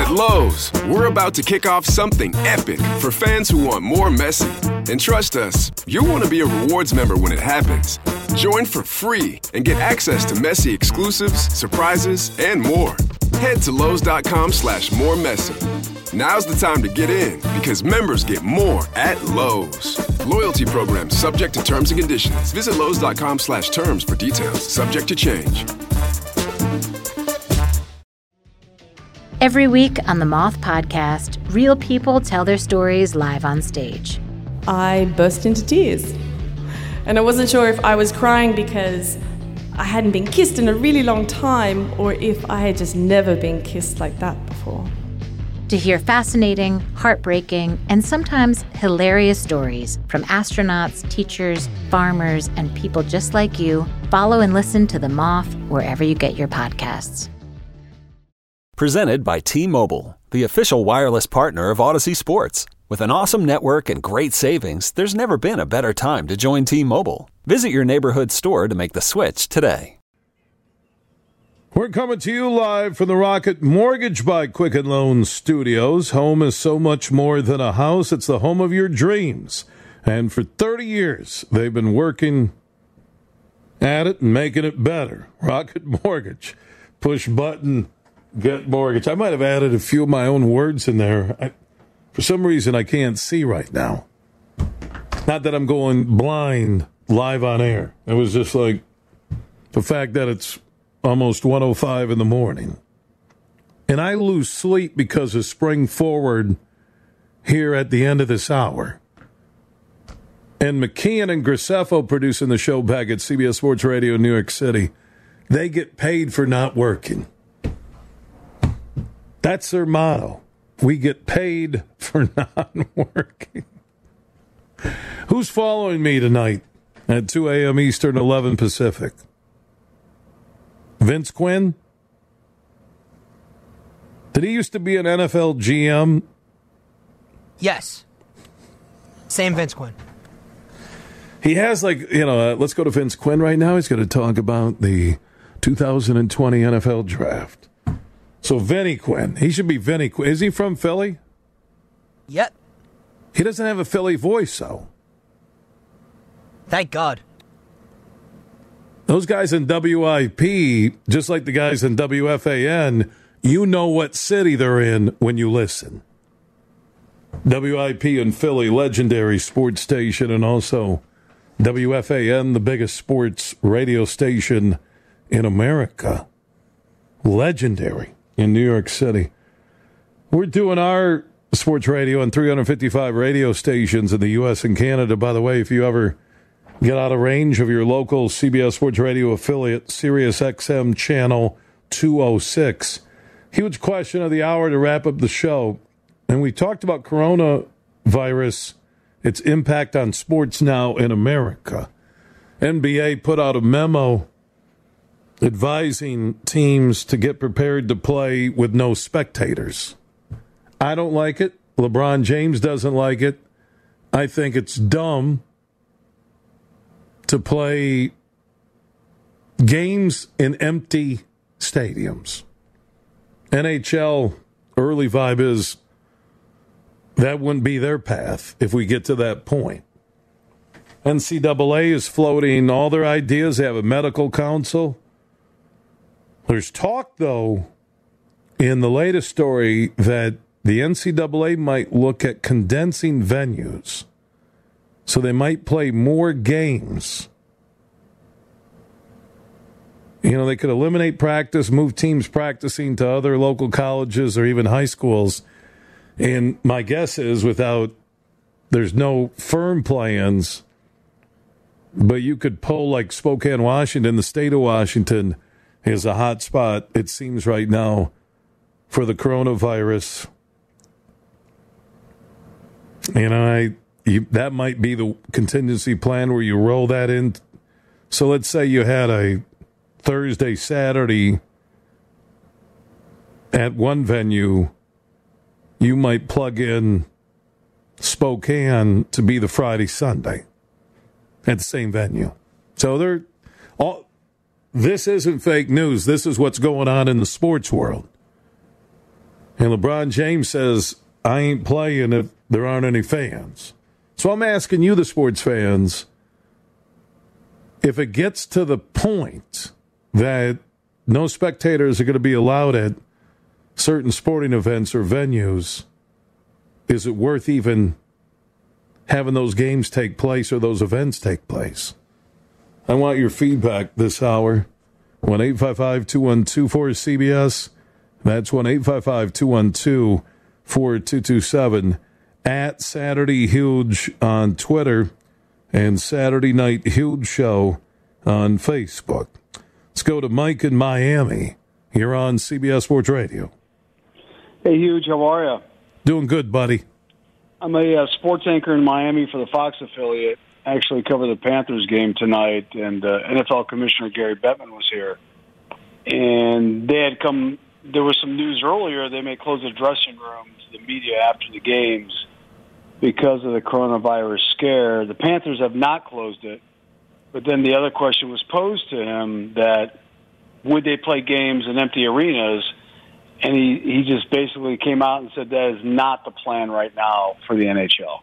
At Lowe's, we're about to kick off something epic for fans who want more Messi. And trust us, you'll want to be a rewards member when it happens. Join for free and get access to Messi exclusives, surprises, and more. Head to Lowe's.com/more Messi. Now's the time to get in because members get more at Lowe's. Loyalty program subject to terms and conditions. Visit Lowe's.com/terms for details. Subject to change. Every week on the Moth Podcast, real people tell their stories live on stage. I burst into tears. And I wasn't sure if I was crying because I hadn't been kissed in a really long time or if I had just never been kissed like that before. To hear fascinating, heartbreaking, and sometimes hilarious stories from astronauts, teachers, farmers, and people just like you, follow and listen to The Moth wherever you get your podcasts. Presented by T-Mobile, the official wireless partner of Odyssey Sports. With an awesome network and great savings, there's never been a better time to join T-Mobile. Visit your neighborhood store to make the switch today. We're coming to you live from the Rocket Mortgage by Quicken Loans Studios. Home is so much more than a house. It's the home of your dreams. And for 30 years, they've been working at it and making it better. Rocket Mortgage. Push button, get mortgage. I might have added a few of my own words in there. For some reason, I can't see right now. Not that I'm going blind live on air. It was just like the fact that it's almost 1:05 in the morning. And I lose sleep because of Spring Forward here at the end of this hour. And McKeon and Graceffo producing the show back at CBS Sports Radio in New York City. They get paid for not working. That's their motto. We get paid for not working. Who's following me tonight at 2 a.m. Eastern, 11 Pacific? Vince Quinn? Did he used to be an NFL GM? Yes. Same Vince Quinn. He has let's go to Vince Quinn right now. He's going to talk about the 2020 NFL Draft. So Vinny Quinn. He should be Vinny Quinn. Is he from Philly? Yep. He doesn't have a Philly voice, though. Thank God. Those guys in WIP, just like the guys in WFAN, you know what city they're in when you listen. WIP in Philly, legendary sports station, and also WFAN, the biggest sports radio station in America. Legendary. In New York City. We're doing our sports radio on 355 radio stations in the U.S. and Canada. By the way, if you ever get out of range of your local CBS Sports Radio affiliate, Sirius XM Channel 206. Huge question of the hour to wrap up the show. And we talked about coronavirus, its impact on sports now in America. NBA put out a memo advising teams to get prepared to play with no spectators. I don't like it. LeBron James doesn't like it. I think it's dumb to play games in empty stadiums. NHL early vibe is that wouldn't be their path if we get to that point. NCAA is floating all their ideas. They have a medical council. There's talk, though, in the latest story that the NCAA might look at condensing venues. So they might play more games. You know, they could eliminate practice, move teams practicing to other local colleges or even high schools. And my guess is there's no firm plans, but you could pull like Spokane, Washington, the state of Washington is a hot spot, it seems right now, for the coronavirus. You know, that might be the contingency plan where you roll that in. So let's say you had a Thursday, Saturday at one venue, you might plug in Spokane to be the Friday, Sunday at the same venue. So this isn't fake news. This is what's going on in the sports world. And LeBron James says, I ain't playing if there aren't any fans. So I'm asking you, the sports fans, if it gets to the point that no spectators are going to be allowed at certain sporting events or venues, is it worth even having those games take place or those events take place? I want your feedback this hour. 1-855-212-4CBS. That's 1-855-212-4227. At Saturday Huge on Twitter and Saturday Night Huge Show on Facebook. Let's go to Mike in Miami. You're on CBS Sports Radio. Hey, Huge. How are you? Doing good, buddy. I'm a sports anchor in Miami for the Fox affiliate. I actually covered the Panthers game tonight, and NFL Commissioner Gary Bettman was here. And they had come – there was some news earlier. They may close the dressing room to the media after the games because of the coronavirus scare. The Panthers have not closed it. But then the other question was posed to him that would they play games in empty arenas? And he just basically came out and said that is not the plan right now for the NHL.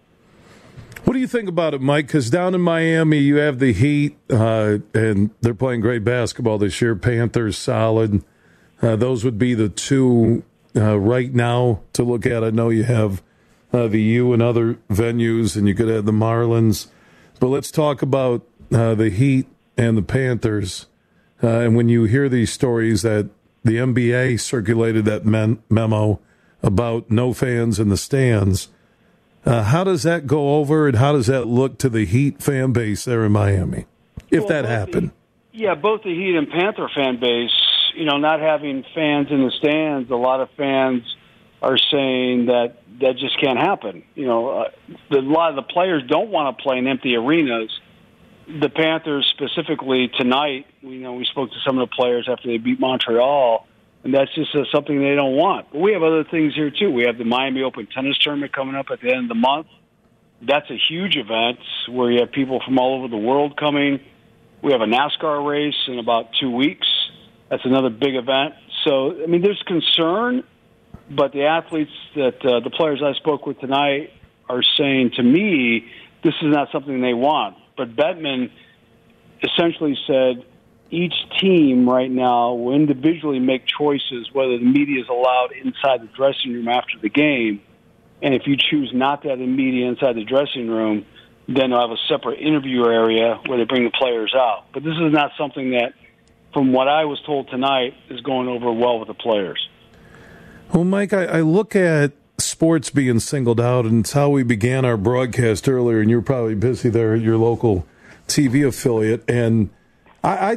What do you think about it, Mike? Because down in Miami, you have the Heat, and they're playing great basketball this year. Panthers, solid. Those would be the two right now to look at. I know you have the U and other venues, and you could have the Marlins. But let's talk about the Heat and the Panthers. And when you hear these stories that the NBA circulated that memo about no fans in the stands, how does that go over, and how does that look to the Heat fan base there in Miami, if that happened? Both the Heat and Panther fan base, not having fans in the stands, a lot of fans are saying that just can't happen. A lot of the players don't want to play in empty arenas. The Panthers specifically tonight, we spoke to some of the players after they beat Montreal, and that's just something they don't want. But we have other things here, too. We have the Miami Open Tennis Tournament coming up at the end of the month. That's a huge event where you have people from all over the world coming. We have a NASCAR race in about 2 weeks. That's another big event. So, there's concern, but the athletes that the players I spoke with tonight are saying to me this is not something they want. But Bettman essentially said each team right now will individually make choices whether the media is allowed inside the dressing room after the game. And if you choose not to have the media inside the dressing room, then they'll have a separate interview area where they bring the players out. But this is not something that, from what I was told tonight, is going over well with the players. Well, Mike, I look at sports being singled out, and it's how we began our broadcast earlier, and you were probably busy there at your local TV affiliate, and I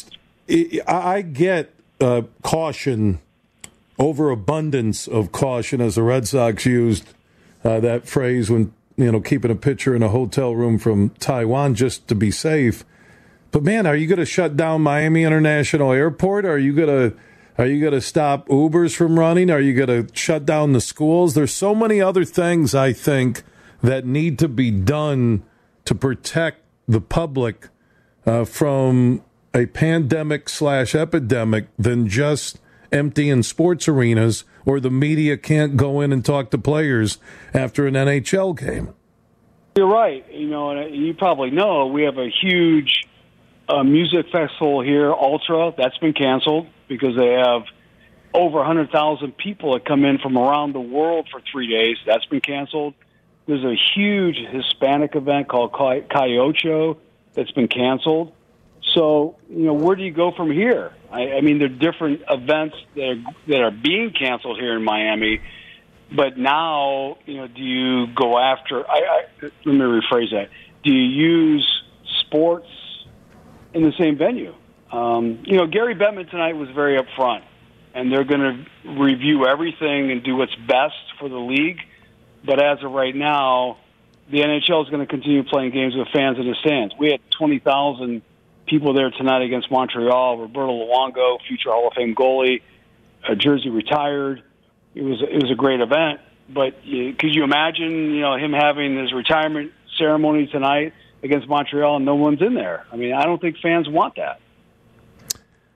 get caution, overabundance of caution, as the Red Sox used that phrase when keeping a pitcher in a hotel room from Taiwan just to be safe. But man, are you going to shut down Miami International Airport? Are you going to stop Ubers from running? Are you going to shut down the schools? There's so many other things, I think, that need to be done to protect the public from a pandemic/epidemic than just emptying sports arenas, or the media can't go in and talk to players after an NHL game. You're right. And you probably know we have a huge music festival here, Ultra. That's been canceled because they have over 100,000 people that come in from around the world for 3 days. That's been canceled. There's a huge Hispanic event called Calle that's been canceled. So, where do you go from here? There are different events that are being canceled here in Miami. But now, do you go after let me rephrase that. Do you use sports in the same venue? Gary Bettman tonight was very upfront, and they're going to review everything and do what's best for the league. But as of right now, the NHL is going to continue playing games with fans in the stands. We had 20,000 people there tonight against Montreal. Roberto Luongo, future Hall of Fame goalie, jersey retired. It was a great event. But could you imagine, him having his retirement ceremony tonight against Montreal and no one's in there? I don't think fans want that.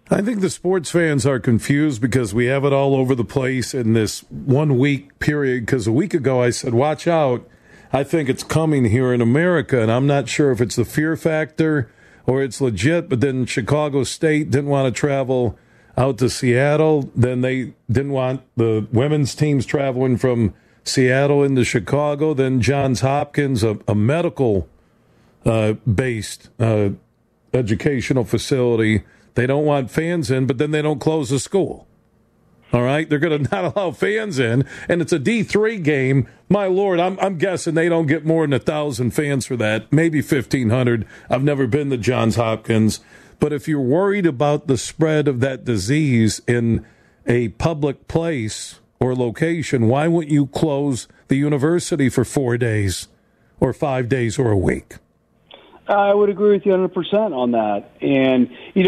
I think the sports fans are confused because we have it all over the place in this 1 week period. Because a week ago I said, watch out. I think it's coming here in America, and I'm not sure if it's the fear factor or it's legit. But then Chicago State didn't want to travel out to Seattle. Then they didn't want the women's teams traveling from Seattle into Chicago. Then Johns Hopkins, a medical based educational facility, they don't want fans in, but then they don't close the school. All right, they're going to not allow fans in, and it's a D3 game. My Lord, I'm guessing they don't get more than 1,000 fans for that, maybe 1,500. I've never been to Johns Hopkins, but if you're worried about the spread of that disease in a public place or location, why wouldn't you close the university for 4 days or 5 days or a week? I would agree with you 100% on that. And,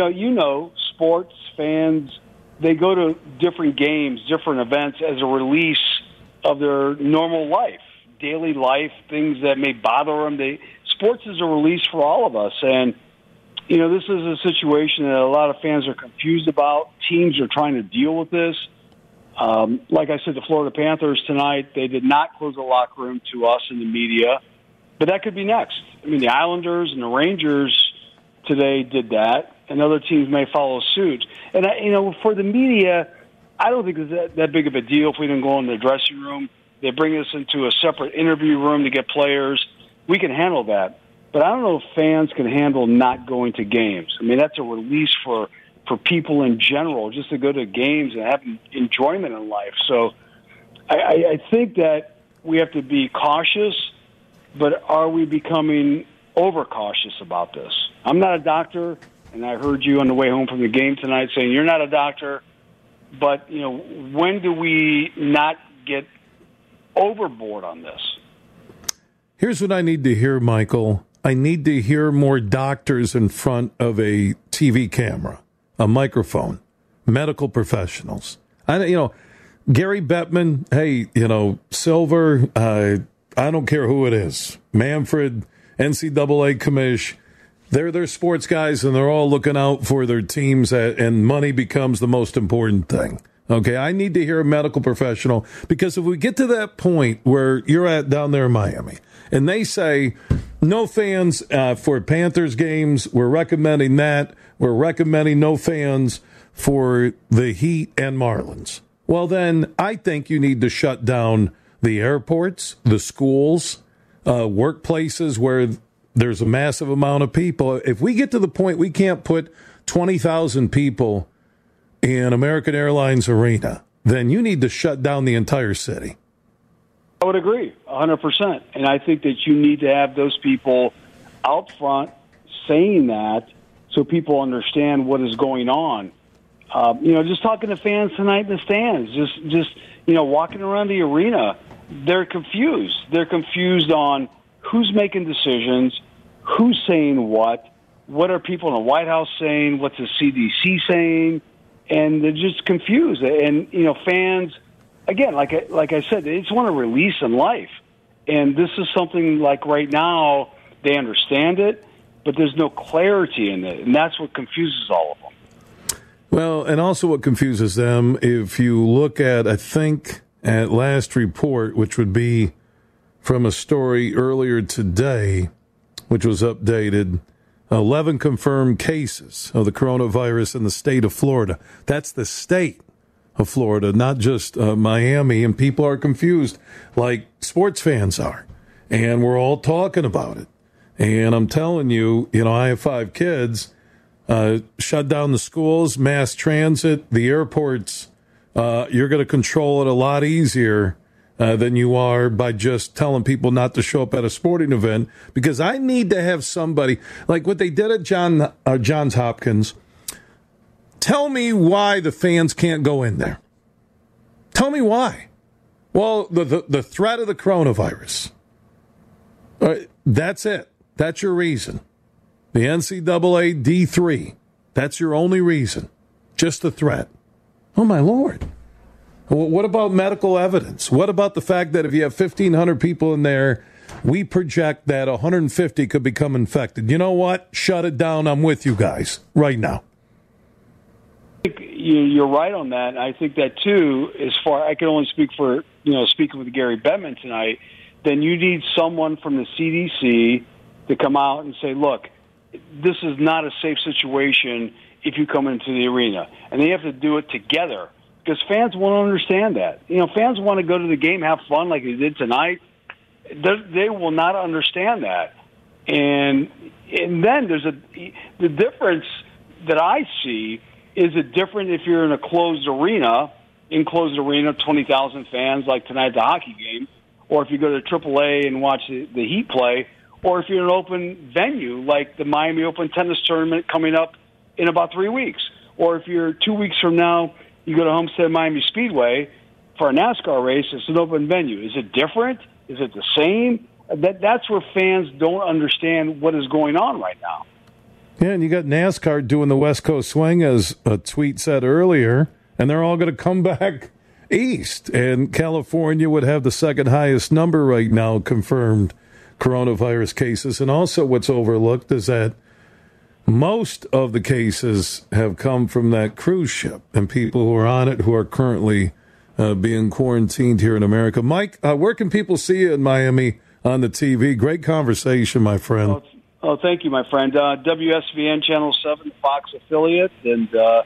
sports fans, they go to different games, different events as a release of their normal life, daily life, things that may bother them. Sports is a release for all of us. And, this is a situation that a lot of fans are confused about. Teams are trying to deal with this. Like I said, the Florida Panthers tonight, they did not close the locker room to us in the media. But that could be next. I mean, the Islanders and the Rangers today did that, and other teams may follow suit. And, for the media, I don't think it's that big of a deal if we didn't go in the dressing room. They bring us into a separate interview room to get players. We can handle that. But I don't know if fans can handle not going to games. I mean, that's a release for people in general, just to go to games and have enjoyment in life. So I think that we have to be cautious. But are we becoming overcautious about this? I'm not a doctor, and I heard you on the way home from the game tonight saying you're not a doctor. But, when do we not get overboard on this? Here's what I need to hear, Michael. I need to hear more doctors in front of a TV camera, a microphone, medical professionals. Gary Bettman, hey, Silver, I don't care who it is. Manfred, NCAA commish, they're sports guys, and they're all looking out for their teams, and money becomes the most important thing. Okay, I need to hear a medical professional, because if we get to that point where you're at down there in Miami, and they say, no fans for Panthers games, we're recommending that, we're recommending no fans for the Heat and Marlins. Well, then I think you need to shut down the airports, the schools, workplaces where there's a massive amount of people. If we get to the point we can't put 20,000 people in American Airlines Arena, then you need to shut down the entire city. I would agree 100%. And I think that you need to have those people out front saying that so people understand what is going on. Just talking to fans tonight in the stands, just walking around the arena, they're confused. They're confused on who's making decisions, who's saying what are people in the White House saying, what's the CDC saying, and they're just confused. And, fans, again, like I said, they just want to release in life. And this is something like right now, they understand it, but there's no clarity in it, and that's what confuses all of them. Well, and also what confuses them, if you look at, I think, at last report, which would be from a story earlier today, which was updated, 11 confirmed cases of the coronavirus in the state of Florida. That's the state of Florida, not just Miami, and people are confused like sports fans are. And we're all talking about it. And I'm telling you, I have 5 kids. Shut down the schools, mass transit, the airports. You're going to control it a lot easier than you are by just telling people not to show up at a sporting event. Because I need to have somebody, like what they did at Johns Hopkins. Tell me why the fans can't go in there. Tell me why. Well, the threat of the coronavirus. That's it. That's your reason. The NCAA D3, that's your only reason. Just the threat. Oh, my Lord. What about medical evidence? What about the fact that if you have 1,500 people in there, we project that 150 could become infected? You know what? Shut it down. I'm with you guys right now. you're right on that. I think that too. As far I can only speak for speaking with Gary Bettman tonight. Then you need someone from the CDC to come out and say, look, this is not a safe situation if you come into the arena. And they have to do it together because fans won't understand that. Fans want to go to the game, have fun like they did tonight. They will not understand that. And then there's the difference that I see is it different if you're in a closed arena, 20,000 fans like tonight at the hockey game, or if you go to AAA and watch the Heat play, or if you're in an open venue like the Miami Open tennis tournament coming up in about 3 weeks, or if you're 2 weeks from now, you go to Homestead Miami Speedway for a NASCAR race, it's an open venue. Is it different? Is it the same? That's where fans don't understand what is going on right now. Yeah, and you got NASCAR doing the West Coast swing, as a tweet said earlier, and they're all going to come back east. And California would have the second highest number right now confirmed coronavirus cases. And also what's overlooked is that most of the cases have come from that cruise ship and people who are on it who are currently being quarantined here in America. Mike, where can people see you in Miami on the TV? Great conversation, my friend. Oh, thank you, my friend. WSVN Channel 7, Fox affiliate. And,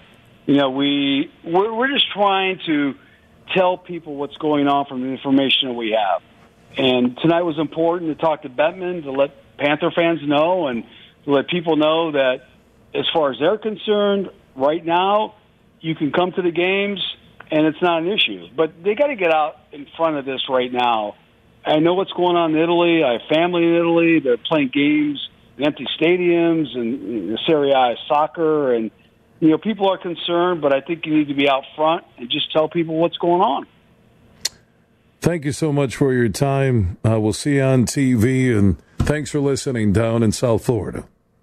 we're just trying to tell people what's going on from the information that we have. And tonight was important to talk to Bettman, to let Panther fans know and to let people know that as far as they're concerned, right now, you can come to the games and it's not an issue. But they got to get out in front of this right now. I know what's going on in Italy. I have family in Italy. They're playing games in empty stadiums and the Serie A soccer. And, people are concerned, but I think you need to be out front and just tell people what's going on. Thank you so much for your time. We'll see you on TV, and thanks for listening down in South Florida.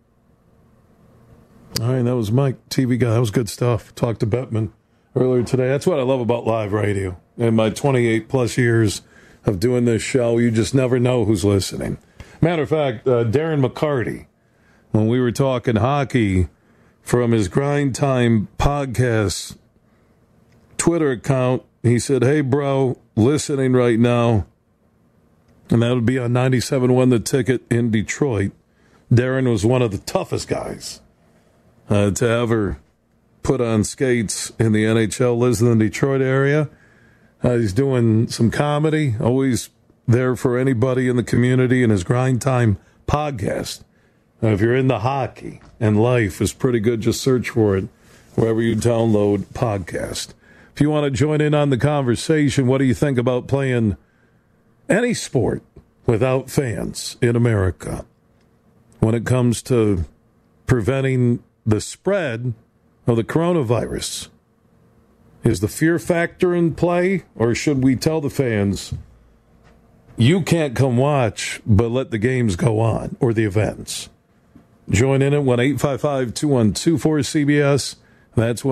All right, that was Mike, TV guy. That was good stuff. Talked to Bettman earlier today. That's what I love about live radio. In my 28-plus years of doing this show, you just never know who's listening. Matter of fact, Darren McCarty, when we were talking hockey from his Grind Time podcast Twitter account, he said, hey, bro, listening right now, and that would be on 97.1 The Ticket in Detroit. Darren was one of the toughest guys to ever put on skates in the NHL, lives in the Detroit area. He's doing some comedy, always there for anybody in the community, and his Grind Time podcast. If you're into hockey and life is pretty good, just search for it wherever you download podcast. If you want to join in on the conversation, what do you think about playing any sport without fans in America when it comes to preventing the spread of the coronavirus? Is the fear factor in play, or should we tell the fans, you can't come watch, but let the games go on, or the events? Join in at 1-855-212-4CBS. That's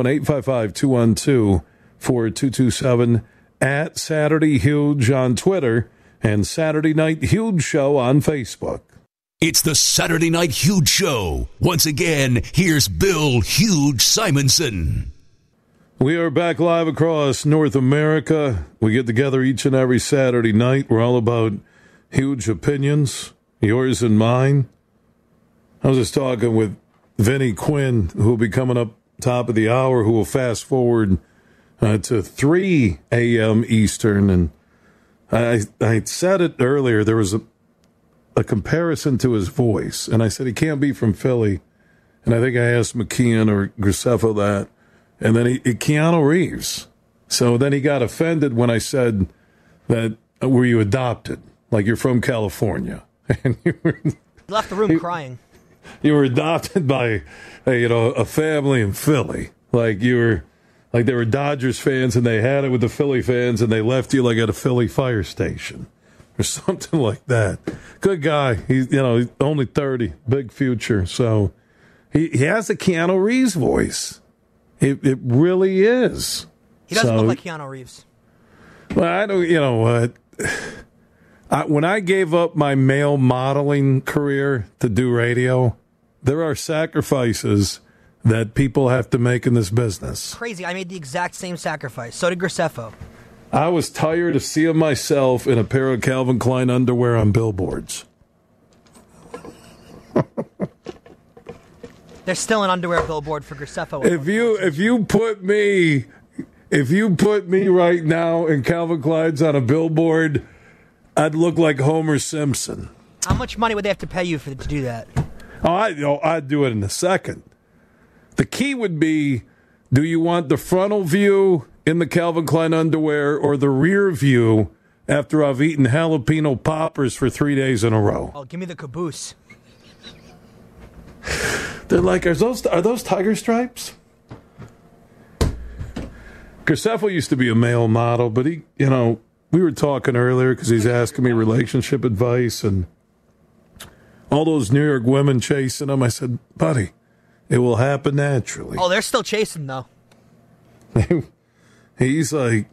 1-855-212-4227 at Saturday Huge on Twitter and Saturday Night Huge Show on Facebook. It's the Saturday Night Huge Show. Once again, here's Bill Huge Simonson. We are back live across North America. We get together each and every Saturday night. We're all about huge opinions, yours and mine. I was just talking with Vinny Quinn, who will be coming up top of the hour, who will fast forward to 3 a.m. Eastern. And I said it earlier, there was a comparison to his voice. And I said he can't be from Philly. And I think I asked McKeon or Graceffa that. And then Keanu Reeves. So then he got offended when I said that, were you adopted? Like you're from California. And He left the room crying. You were adopted by, a family in Philly. Like they were Dodgers fans and they had it with the Philly fans and they left you like at a Philly fire station or something like that. Good guy. He's only 30, big future. So he has a Keanu Reeves voice. It really is. He doesn't look like Keanu Reeves. Well, I don't. You know what? When I gave up my male modeling career to do radio, there are sacrifices that people have to make in this business. Crazy. I made the exact same sacrifice. So did Graceffo. I was tired of seeing myself in a pair of Calvin Klein underwear on billboards. There's still an underwear billboard for Graceffo. If you put me right now in Calvin Klein's on a billboard, I'd look like Homer Simpson. How much money would they have to pay you to do that? I'd do it in a second. The key would be, do you want the frontal view in the Calvin Klein underwear or the rear view after I've eaten jalapeno poppers for 3 days in a row? Oh, give me the caboose. They're like, are those tiger stripes? Graceffo used to be a male model, but we were talking earlier because he's asking me relationship advice and all those New York women chasing him. I said, buddy, it will happen naturally. Oh, they're still chasing, though. He's like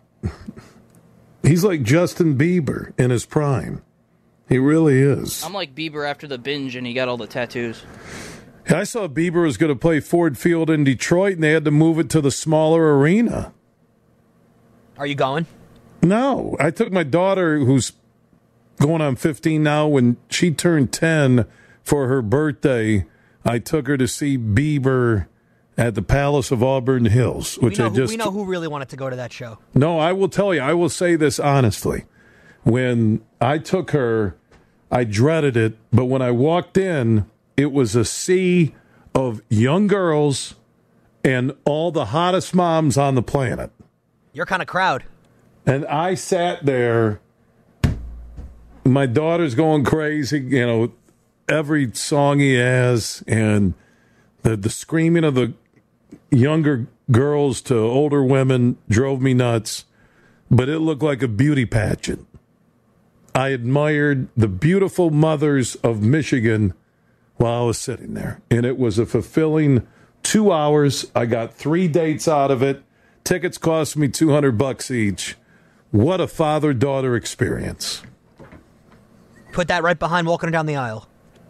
Justin Bieber in his prime. He really is. I'm like Bieber after the binge and he got all the tattoos. I saw Bieber was going to play Ford Field in Detroit and they had to move it to the smaller arena. Are you going? No. I took my daughter, who's going on 15 now, when she turned 10 for her birthday, I took her to see Bieber at the Palace of Auburn Hills, which we know who really wanted to go to that show. No, I will tell you. I will say this honestly. When I took her, I dreaded it, but when I walked in, it was a sea of young girls and all the hottest moms on the planet. Your kind of crowd. And I sat there. My daughter's going crazy, every song he has, and the screaming of the younger girls to older women drove me nuts. But it looked like a beauty pageant. I admired the beautiful mothers of Michigan while I was sitting there. And it was a fulfilling 2 hours. I got 3 dates out of it. Tickets cost me $200 each. What a father-daughter experience. Put that right behind walking down the aisle.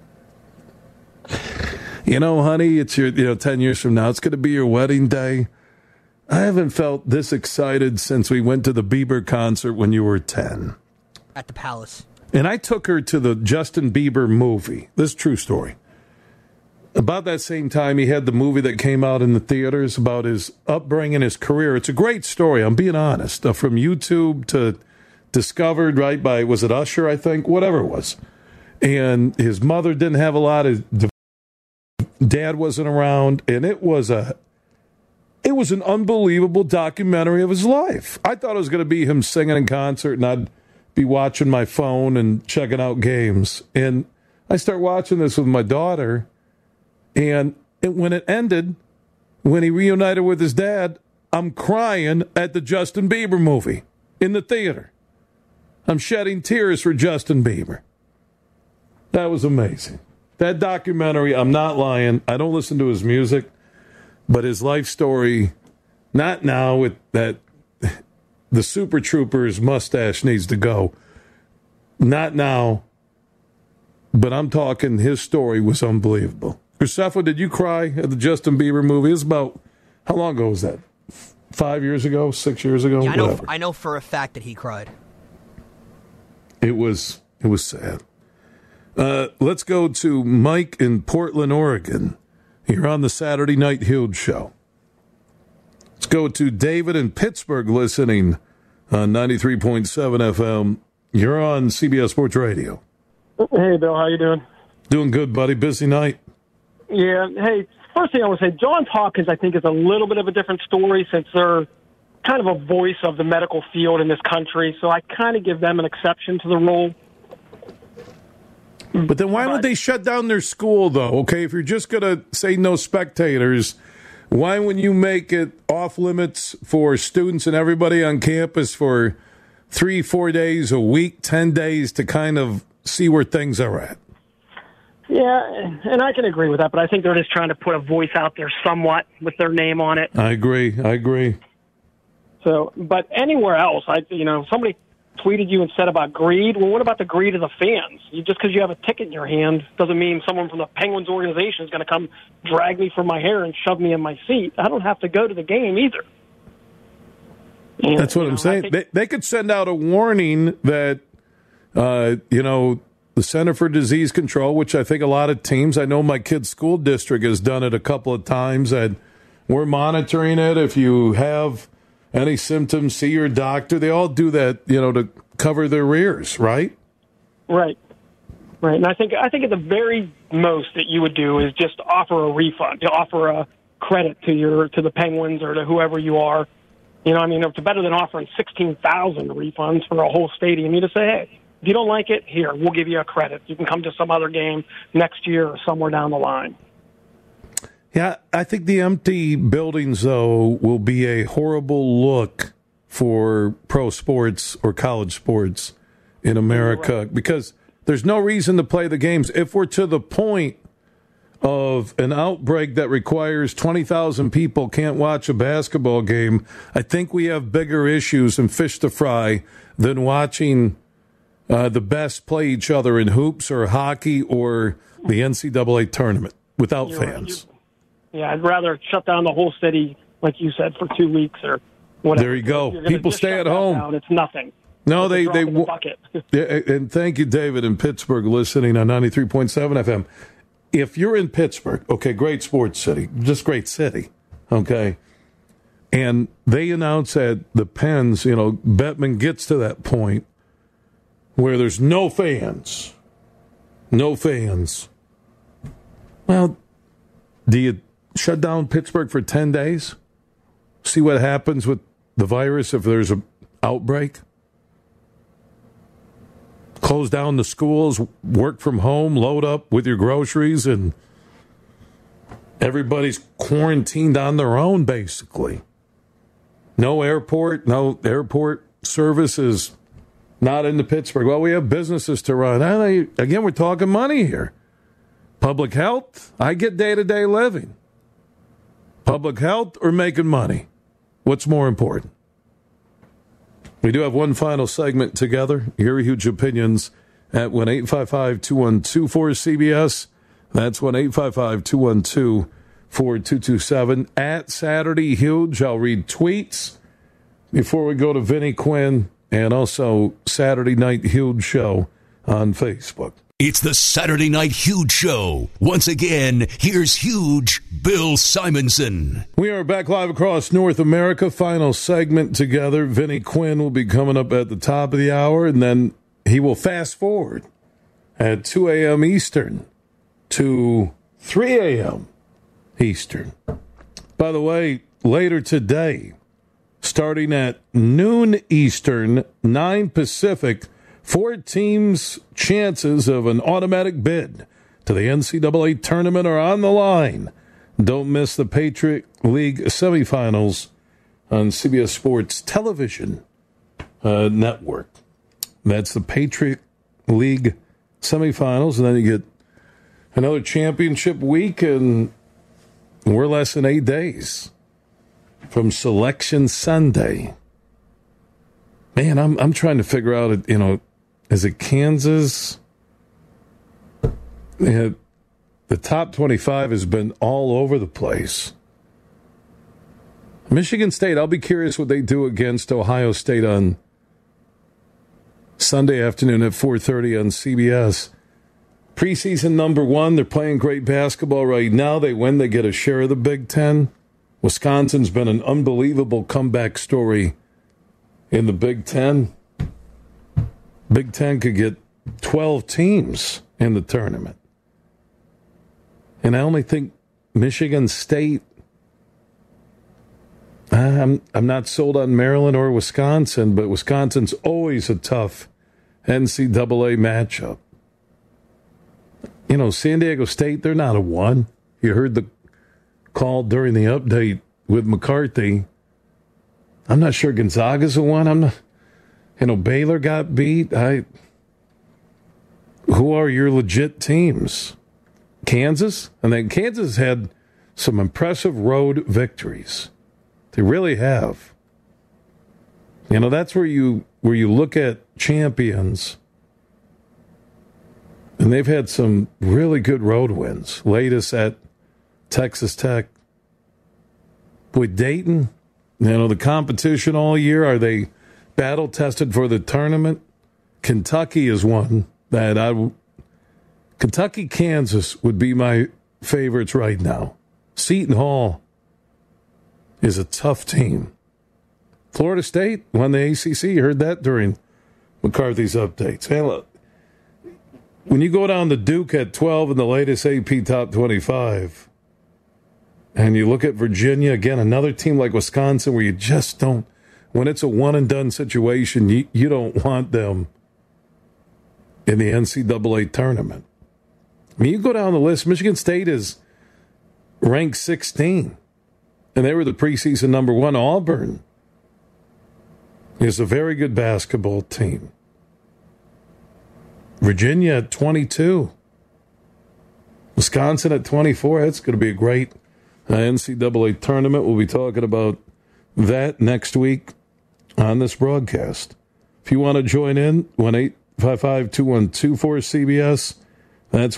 Honey, it's your 10 years from now. It's going to be your wedding day. I haven't felt this excited since we went to the Bieber concert when you were 10. At the Palace. And I took her to the Justin Bieber movie. This is a true story. About that same time, he had the movie that came out in the theaters about his upbringing, his career. It's a great story, I'm being honest. From YouTube to discovered, right, by, was it Usher, I think? Whatever it was. And his mother didn't have a lot of... Dad wasn't around, and it was an unbelievable documentary of his life. I thought it was going to be him singing in concert, and I'd be watching my phone and checking out games. And I start watching this with my daughter, and when it ended, when he reunited with his dad, I'm crying at the Justin Bieber movie in the theater. I'm shedding tears for Justin Bieber. That was amazing. That documentary, I'm not lying. I don't listen to his music, but his life story, not now with that, the Super Troopers mustache needs to go. Not now, but I'm talking his story was unbelievable. Graceffo, did you cry at the Justin Bieber movie? It was about, how long ago was that? 5 years ago? 6 years ago? Yeah, I know for a fact that he cried. It was sad. Let's go to Mike in Portland, Oregon. You're on the Saturday Night Huge Show. Let's go to David in Pittsburgh listening on 93.7 FM. You're on CBS Sports Radio. Hey, Bill. How you doing? Doing good, buddy. Busy night. Yeah. Hey, first thing I want to say, Johns Hopkins, I think, is a little bit of a different story since they're kind of a voice of the medical field in this country. So I kind of give them an exception to the rule. But then why would they shut down their school, though? Okay, if you're just going to say no spectators, why wouldn't you make it off limits for students and everybody on campus for 3-4 days a week, 10 days to kind of see where things are at? Yeah, and I can agree with that, but I think they're just trying to put a voice out there somewhat with their name on it. I agree. So, but anywhere else, somebody tweeted you and said about greed. Well, what about the greed of the fans? Just because you have a ticket in your hand doesn't mean someone from the Penguins organization is going to come drag me from my hair and shove me in my seat. I don't have to go to the game either. And, that's what I'm saying. They could send out a warning that, the Center for Disease Control, which I think a lot of teams, I know my kid's school district has done it a couple of times, and we're monitoring it. If you have any symptoms, see your doctor. They all do that, to cover their rears, right? Right. And I think at the very most that you would do is just offer a refund, offer a credit to the Penguins or to whoever you are. It's better than offering 16,000 refunds for a whole stadium. You just say, hey, if you don't like it, here, we'll give you a credit. You can come to some other game next year or somewhere down the line. Yeah, I think the empty buildings, though, will be a horrible look for pro sports or college sports in America because there's no reason to play the games. If we're to the point of an outbreak that requires 20,000 people can't watch a basketball game, I think we have bigger issues and fish to fry than watching the best play each other in hoops or hockey or the NCAA tournament without fans. Yeah, I'd rather shut down the whole city, like you said, for 2 weeks or whatever. There you go. People stay at home. Down, it's nothing. No, they bucket. And thank you, David, in Pittsburgh, listening on 93.7 FM. If you're in Pittsburgh, okay, great sports city, just great city, okay, and they announce at the Pens, Bettman gets to that point where there's no fans. Well, do you shut down Pittsburgh for 10 days? See what happens with the virus if there's an outbreak? Close down the schools, work from home, load up with your groceries, and everybody's quarantined on their own, basically. No airport services. Not into Pittsburgh. Well, we have businesses to run. Again, we're talking money here. Public health, I get day-to-day living. Public health or making money? What's more important? We do have one final segment together. Your huge opinions at 1-855-212-4CBS. That's 1-855-212-4227. At Saturday Huge, I'll read tweets before we go to Vinny Quinn. And also Saturday Night Huge Show on Facebook. It's the Saturday Night Huge Show. Once again, here's Huge Bill Simonson. We are back live across North America. Final segment together. Vinny Quinn will be coming up at the top of the hour, and then he will fast forward at 2 a.m. Eastern to 3 a.m. Eastern. By the way, later today, starting at noon Eastern, 9 Pacific, 4 teams' chances of an automatic bid to the NCAA tournament are on the line. Don't miss the Patriot League semifinals on CBS Sports Television Network. That's the Patriot League semifinals, and then you get another championship week, and we're less than 8 days from Selection Sunday. Man, I'm trying to figure out, is it Kansas? The top 25 has been all over the place. Michigan State, I'll be curious what they do against Ohio State on Sunday afternoon at 4:30 on CBS. Preseason number 1, they're playing great basketball right now. They win, they get a share of the Big Ten. Wisconsin's been an unbelievable comeback story in the Big Ten. Big Ten could get 12 teams in the tournament. And I only think Michigan State, I'm not sold on Maryland or Wisconsin, but Wisconsin's always a tough NCAA matchup. San Diego State, they're not a 1. You heard the call during the update with McCarthy. I'm not sure Gonzaga's a 1. Baylor got beat. Who are your legit teams? Kansas? And then Kansas had some impressive road victories. They really have. That's where you where you look at champions, and they've had some really good road wins. Latest at Texas Tech. With Dayton, the competition all year, are they battle-tested for the tournament? Kentucky is one that Kentucky, Kansas would be my favorites right now. Seton Hall is a tough team. Florida State won the ACC. You heard that during McCarthy's updates. Hey, look, when you go down to Duke at 12 in the latest AP Top 25, and you look at Virginia, again, another team like Wisconsin where you just don't, when it's a one-and-done situation, you don't want them in the NCAA tournament. I mean, you go down the list, Michigan State is ranked 16, and they were the preseason number 1. Auburn is a very good basketball team. Virginia at 22. Wisconsin at 24. That's going to be a great NCAA tournament. We'll be talking about that next week on this broadcast. If you want to join in, 1-855-212-4CBS. That's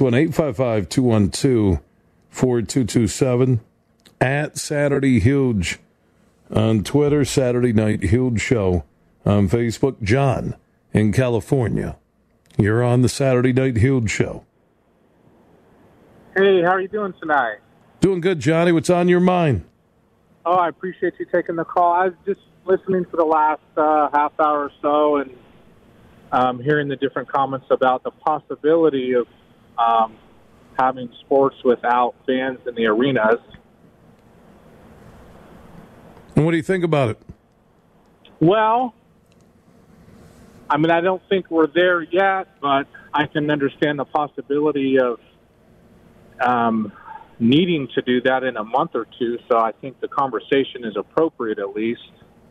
1-855-212-4227. At Saturday Huge on Twitter, Saturday Night Huge Show on Facebook. John in California, you're on the Saturday Night Huge Show. Hey, how are you doing tonight? Doing good, Johnny. What's on your mind? Oh, I appreciate you taking the call. I was just listening for the last half hour or so and hearing the different comments about the possibility of having sports without fans in the arenas. And what do you think about it? Well, I mean, I don't think we're there yet, but I can understand the possibility of needing to do that in a month or two, so I think the conversation is appropriate at least.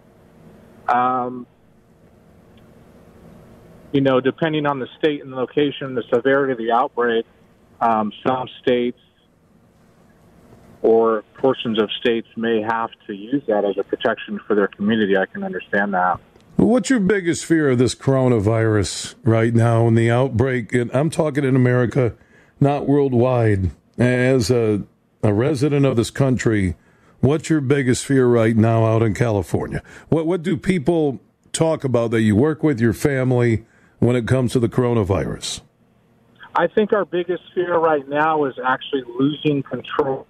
Depending on the state and the location, the severity of the outbreak, some states or portions of states may have to use that as a protection for their community. I can understand that. What's your biggest fear of this coronavirus right now and the outbreak? And I'm talking in America, not worldwide. As a resident of this country, what's your biggest fear right now out in California? What do people talk about that you work with, your family, when it comes to the coronavirus? I think our biggest fear right now is actually losing control.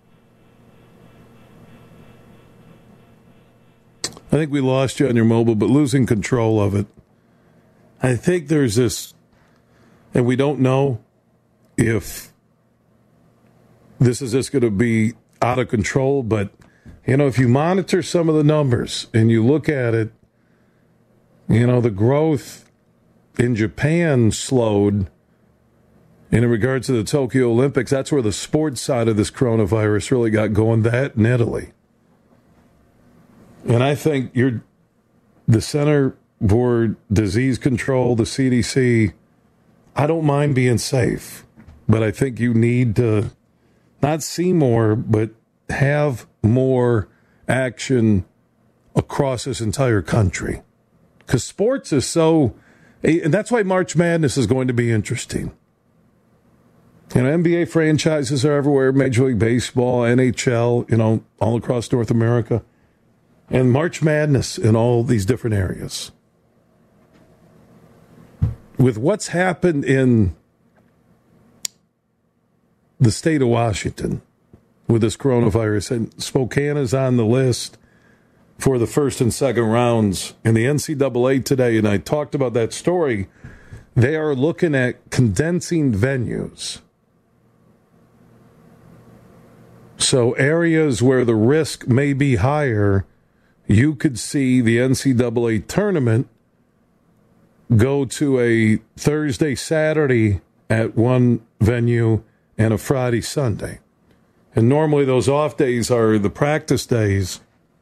I think we lost you on your mobile, but losing control of it. I think there's this, and we don't know if this is just going to be out of control, but, if you monitor some of the numbers and you look at it, the growth in Japan slowed. And in regards to the Tokyo Olympics, that's where the sports side of this coronavirus really got going, that in Italy. And I think the Center for Disease Control, the CDC, I don't mind being safe, but I think you need to not see more, but have more action across this entire country. Because sports is so, and that's why March Madness is going to be interesting. NBA franchises are everywhere, Major League Baseball, NHL, all across North America. And March Madness in all these different areas. With what's happened in the state of Washington with this coronavirus, and Spokane is on the list for the first and second rounds in the NCAA today, and I talked about that story. They are looking at condensing venues. So areas where the risk may be higher, you could see the NCAA tournament go to a Thursday, Saturday at one venue and a Friday, Sunday. And normally those off days are the practice days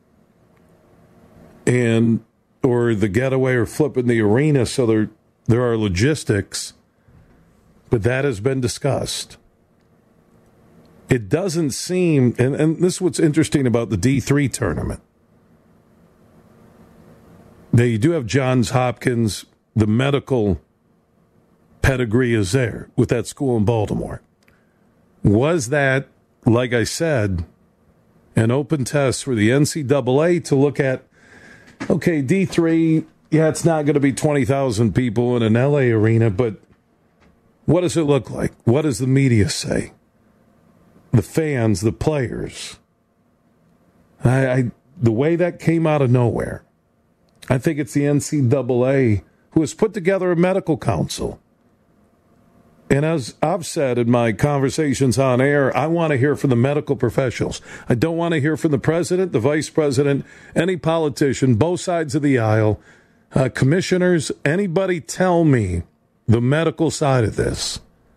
or the getaway or flipping the arena, so there are logistics, but that has been discussed. It doesn't seem, and this is what's interesting about the D3 tournament. They do have Johns Hopkins. The medical pedigree is there with that school in Baltimore. Was that, like I said, an open test for the NCAA to look at, okay, D3, yeah, it's not going to be 20,000 people in an LA arena, but what does it look like? What does the media say? The fans, the players. The way that came out of nowhere, I think it's the NCAA who has put together a medical council. And as I've said in my conversations on air, I want to hear from the medical professionals. I don't want to hear from the president, the vice president, any politician, both sides of the aisle, commissioners, anybody tell me the medical side of this.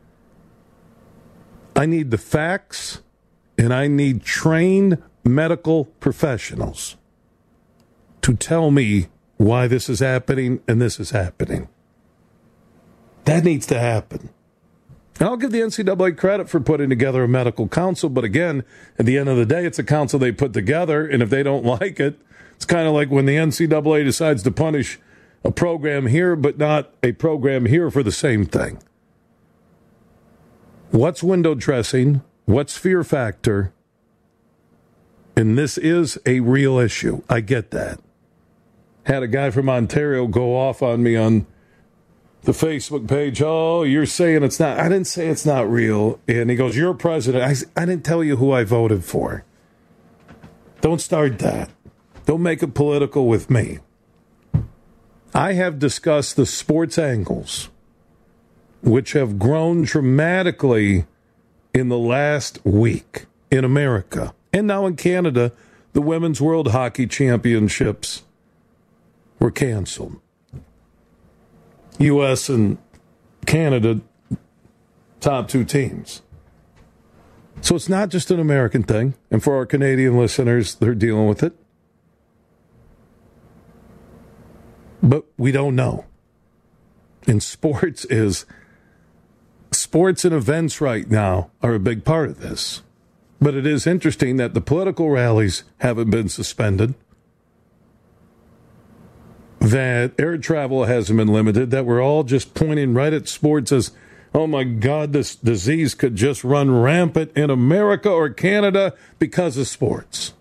I need the facts, and I need trained medical professionals to tell me why this is happening and this is happening. That needs to happen. And I'll give the NCAA credit for putting together a medical council, but again, at the end of the day, it's a council they put together, and if they don't like it, it's kind of like when the NCAA decides to punish a program here, but not a program here for the same thing. What's window dressing? What's fear factor? And this is a real issue. I get that. Had a guy from Ontario go off on me on the Facebook page. Oh, you're saying it's not. I didn't say it's not real. And he goes, you're president. I didn't tell you who I voted for. Don't start that. Don't make it political with me. I have discussed the sports angles, which have grown dramatically in the last week in America. And now in Canada, the Women's World Hockey Championships were canceled. U.S. and Canada, top two teams. So it's not just an American thing. And for our Canadian listeners, they're dealing with it. But we don't know. And sports and events right now are a big part of this. But it is interesting that the political rallies haven't been suspended, that air travel hasn't been limited, that we're all just pointing right at sports as, oh my God, this disease could just run rampant in America or Canada because of sports.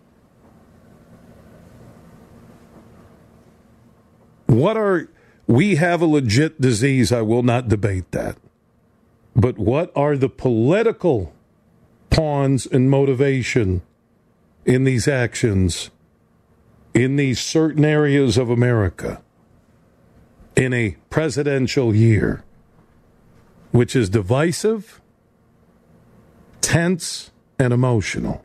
We have a legit disease, I will not debate that. But what are the political pawns and motivation in these actions in these certain areas of America in a presidential year, which is divisive, tense, and emotional?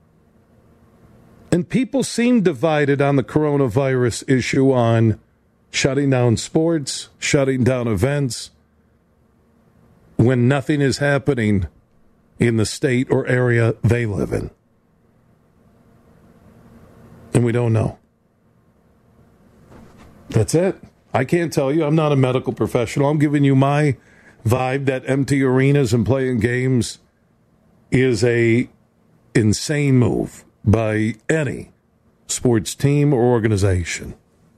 And people seem divided on the coronavirus issue on shutting down sports, shutting down events, when nothing is happening in the state or area they live in. And we don't know. That's it. I can't tell you. I'm not a medical professional. I'm giving you my vibe that empty arenas and playing games is a insane move by any sports team or organization.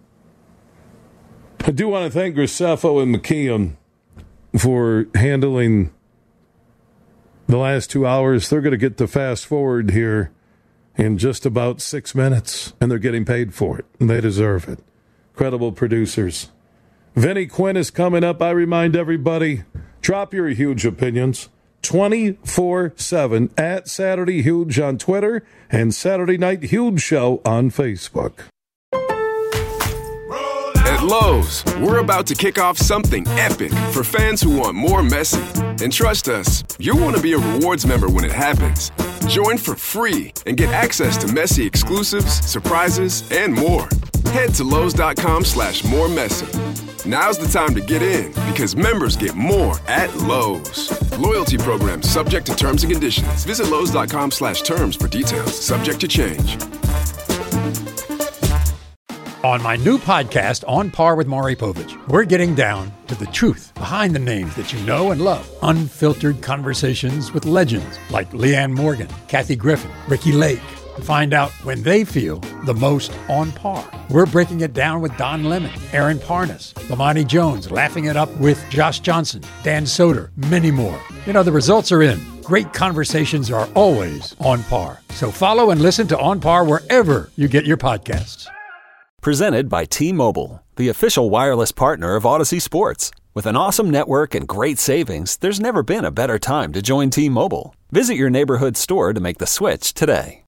I do want to thank Graceffo and McKeon for handling the last 2 hours. They're going to get to fast forward here in just about 6 minutes, and they're getting paid for it, and they deserve it. Credible producers. Vinny Quinn is coming up. I remind everybody, drop your huge opinions 24/7 at Saturday Huge on Twitter and Saturday Night Huge Show on Facebook. At Lowe's, we're about to kick off something epic for fans who want more Messi. And trust us, you'll want to be a rewards member when it happens. Join for free and get access to Messi exclusives, surprises, and more. Head to Lowe's.com/moremessy. Now's the time to get in because members get more at Lowe's. Loyalty program subject to terms and conditions. Visit Lowe's.com/terms for details. Subject to change. On my new podcast, On Par with Maury Povich, we're getting down to the truth behind the names that you know and love. Unfiltered conversations with legends like Leanne Morgan, Kathy Griffin, Ricky Lake, to find out when they feel the most on par. We're breaking it down with Don Lemon, Aaron Parnas, Lamani Jones, laughing it up with Josh Johnson, Dan Soder, many more. You know, the results are in. Great conversations are always on par. So follow and listen to On Par wherever you get your podcasts. Presented by T-Mobile, the official wireless partner of Odyssey Sports. With an awesome network and great savings, there's never been a better time to join T-Mobile. Visit your neighborhood store to make the switch today.